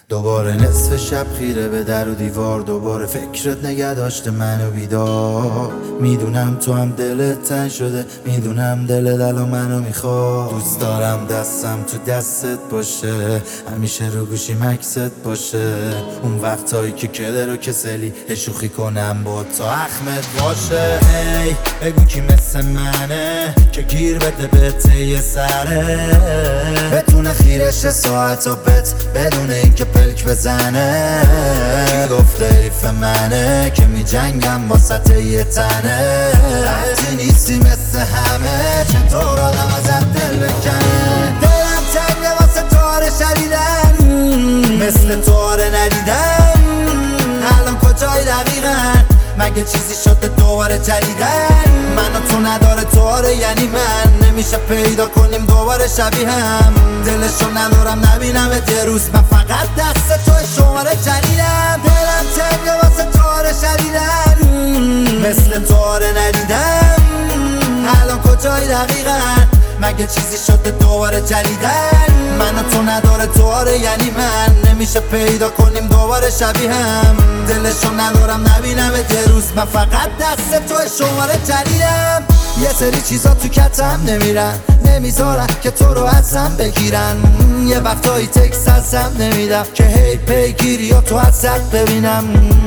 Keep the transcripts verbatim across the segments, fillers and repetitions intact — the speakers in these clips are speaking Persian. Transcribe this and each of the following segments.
دوباره نصف شب خیره به در و دیوار، دوباره فکرت نگه داشته منو بیدار. میدونم تو هم دلت تنگ شده، میدونم دلت الان منو میخواد. دوست دارم دستم تو دستت باشه، همیشه رو گوشی مکست باشه. اون وقتایی که کدر و کسلی شوخی کنم با تو اخمت باشه. هی بگو کی مثل منه که گیر بده به ته سره، بتونه خیرش ساعت و بت بدون اینکه پلک بزنه. کی گفته حیف منه که می جنگم واسط یه تنه. وقتی نیستی مثل همه چطور آدم ازت دل بکنه. دلم تنگه واسه تاره شدیدن، مثل تاره ندیدن. الان کجای دقیقا؟ مگه چیزی شده دوباره جدیدن؟ من و تو نداره تواره، یعنی من نمیشه پیدا کنیم دوباره شبیه هم. دلشو ندارم نبینمت یه روز، من فقط دست توی شماره جدیدم. دلم تنگه واسه تواره شدیدن، مثل تواره ندیدم. الان کجای دقیقا؟ مگه چیزی شده دوباره جدیدن؟ من و تو نداره تواره، یعنی من نمیشه پیدا کنیم دوباره شبیه هم. دلشو ندارم نبینمت یه روز، من فقط دست توی شماره جدیدم. یه سری چیزا تو کتم نمیرن، نمیذارن که تو رو ازم بگیرن. یه وقتایی تکست ازم نمیدم که هی پیگیری یا تو ازت ببینم.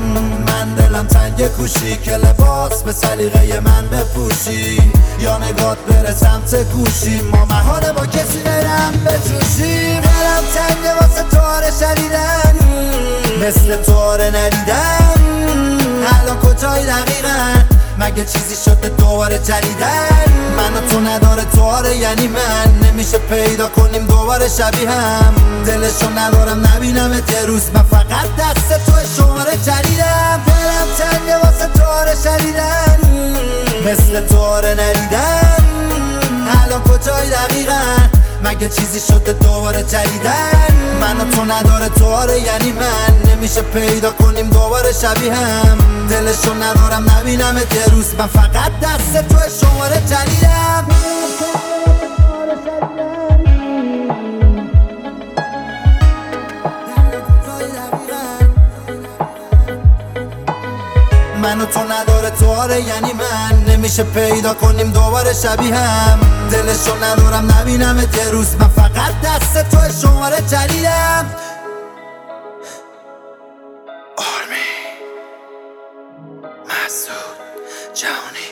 من دلم تنگ کوشی که لباس به سلیقه من بپوشی، یا نگات بره سمت گوشی، ما محاله با کسی برم بجوشیم. دلم تنگ واسه تواره شدیدن، مثل تواره ندیدن. الان کجای دقیقا؟ مگه چیزی شده دوباره جدیدن؟ من و تو نداره تواره، یعنی من نمیشه پیدا کنیم دوباره شبیه هم. دلشو ندارم نبینمت یه روز، من فقط دست توی شماره جدیدم. دلم تنگه واسه تواره شدیدن، مثل تواره ندیدن. الان کجای دقیقا؟ مگه چیزی شده دوباره جدیدن؟ من و تو نداره تواره، یعنی من نمیشه پیدا کنیم دوباره شبیه هم. دلشو ندارم نبینمت یه روز، من فقط دست توی شماره جدیدم. من و تو نداره تواره، یعنی من نمیشه پیدا کنیم دوباره شبیه هم. دلشو ندارم نبینمت یه روز، من فقط دست توی شماره جدیدم. آرمی مسعود جهانی.